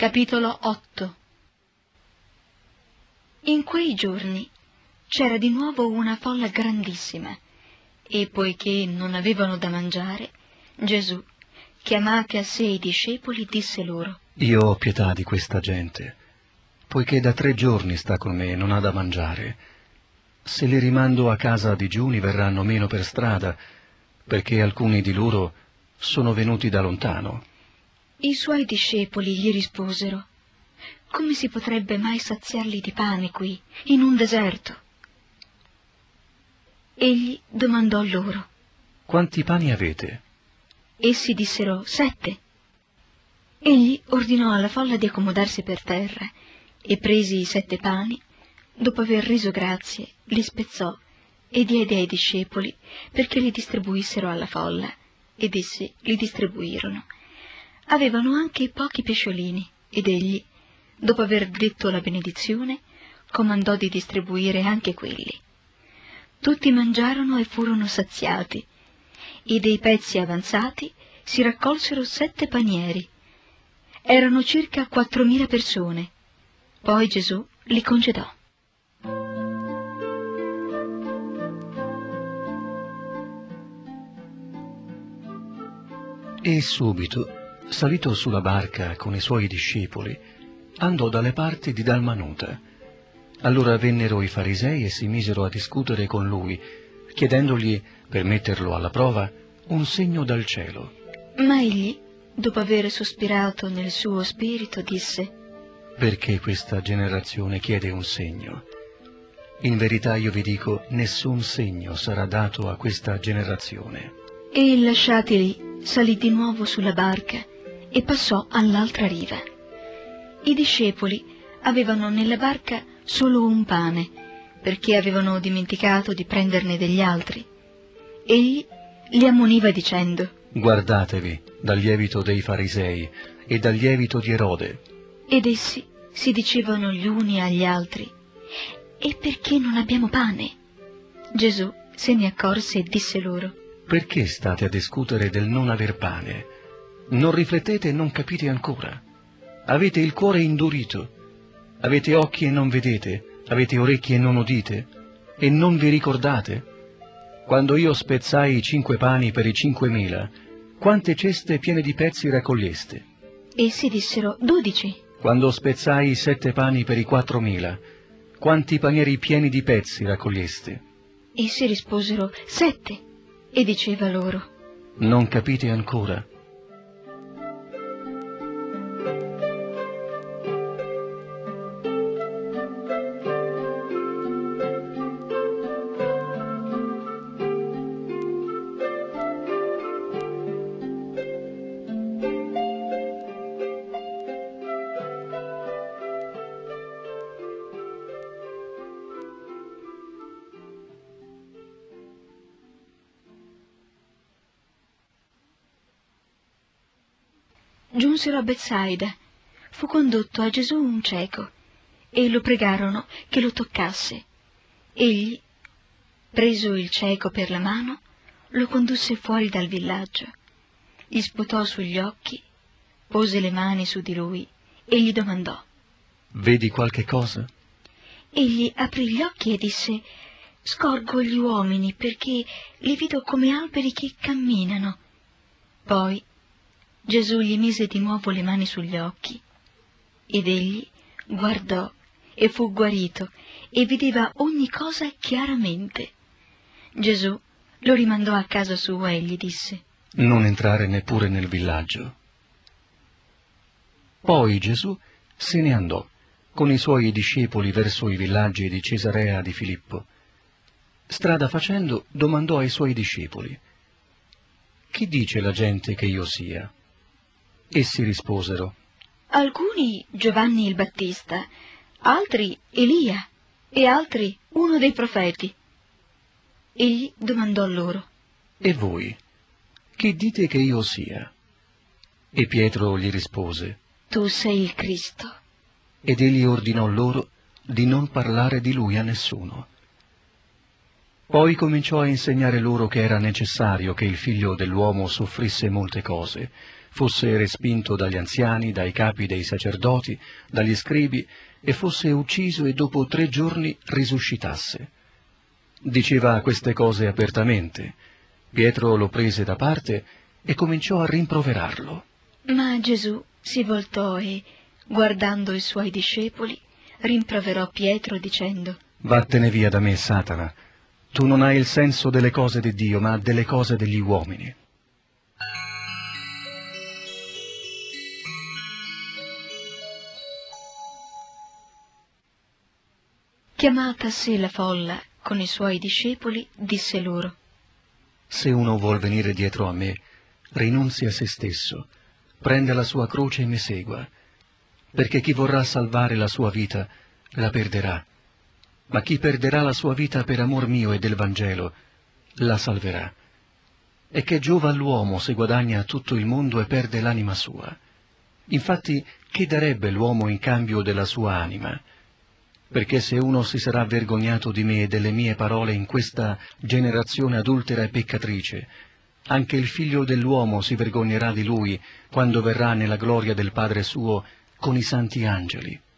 Capitolo 8. In quei giorni c'era di nuovo una folla grandissima, e poiché non avevano da mangiare, Gesù, chiamati a sé i discepoli, disse loro: Io ho pietà di questa gente, poiché da 3 giorni sta con me e non ha da mangiare. Se li rimando a casa a digiuni verranno meno per strada, perché alcuni di loro sono venuti da lontano. I suoi discepoli gli risposero: come si potrebbe mai saziarli di pane qui, in un deserto? Egli domandò loro: Quanti pani avete? Essi dissero: 7. Egli ordinò alla folla di accomodarsi per terra, e presi i 7 pani, dopo aver reso grazie, li spezzò e diede ai discepoli perché li distribuissero alla folla, ed essi li distribuirono. Avevano anche pochi pesciolini, ed egli, dopo aver detto la benedizione, comandò di distribuire anche quelli. Tutti mangiarono e furono saziati, e dei pezzi avanzati si raccolsero 7 panieri. Erano circa 4.000 persone. Poi Gesù li congedò. E subito, salito sulla barca con i suoi discepoli, andò dalle parti di Dalmanuta. Allora vennero i farisei e si misero a discutere con lui, chiedendogli, per metterlo alla prova, un segno dal cielo. Ma egli, dopo aver sospirato nel suo spirito, disse: Perché questa generazione chiede un segno? In verità io vi dico, nessun segno sarà dato a questa generazione. E lasciatili, salì di nuovo sulla barca e passò all'altra riva. I discepoli avevano nella barca solo un pane, perché avevano dimenticato di prenderne degli altri. Egli li ammoniva dicendo: Guardatevi dal lievito dei farisei e dal lievito di Erode. Ed essi si dicevano gli uni agli altri: E perché non abbiamo pane? Gesù se ne accorse e disse loro: Perché state a discutere del non aver pane? Non riflettete e non capite ancora? Avete il cuore indurito? Avete occhi e non vedete? Avete orecchie e non udite? E non vi ricordate? Quando io spezzai i 5 pani per i 5.000, quante ceste piene di pezzi raccoglieste? Essi dissero: 12. Quando spezzai i 7 pani per i 4.000, quanti panieri pieni di pezzi raccoglieste? Essi risposero: 7. E diceva loro: Non capite ancora? Giunsero a Betsaida. Fu condotto a Gesù un cieco, e lo pregarono che lo toccasse. Egli, preso il cieco per la mano, lo condusse fuori dal villaggio. Gli sputò sugli occhi, pose le mani su di lui e gli domandò: Vedi qualche cosa? Egli aprì gli occhi e disse: Scorgo gli uomini perché li vedo come alberi che camminano. Poi Gesù gli mise di nuovo le mani sugli occhi, ed egli guardò e fu guarito e vedeva ogni cosa chiaramente. Gesù lo rimandò a casa sua e gli disse: Non entrare neppure nel villaggio. Poi Gesù se ne andò con i suoi discepoli verso i villaggi di Cesarea di Filippo. Strada facendo, domandò ai suoi discepoli: Chi dice la gente che io sia? Essi risposero: Alcuni Giovanni il Battista, altri Elia e altri uno dei profeti. Egli domandò loro: E voi, chi dite che io sia? E Pietro gli rispose: Tu sei il Cristo. Ed egli ordinò loro di non parlare di lui a nessuno. Poi cominciò a insegnare loro che era necessario che il figlio dell'uomo soffrisse molte cose, fosse respinto dagli anziani, dai capi dei sacerdoti, dagli scribi, e fosse ucciso e dopo 3 giorni risuscitasse. Diceva queste cose apertamente. Pietro lo prese da parte e cominciò a rimproverarlo. Ma Gesù si voltò e, guardando i suoi discepoli, rimproverò Pietro dicendo: Vattene via da me, Satana. Tu non hai il senso delle cose di Dio, ma delle cose degli uomini. Chiamata a sé la folla con i suoi discepoli, disse loro: Se uno vuol venire dietro a me, rinunzi a se stesso, prenda la sua croce e mi segua, perché chi vorrà salvare la sua vita la perderà, ma chi perderà la sua vita per amor mio e del Vangelo la salverà. E che giova all'uomo se guadagna tutto il mondo e perde l'anima sua? Infatti, che darebbe l'uomo in cambio della sua anima? Perché se uno si sarà vergognato di me e delle mie parole in questa generazione adultera e peccatrice, anche il Figlio dell'uomo si vergognerà di lui quando verrà nella gloria del Padre suo con i santi angeli.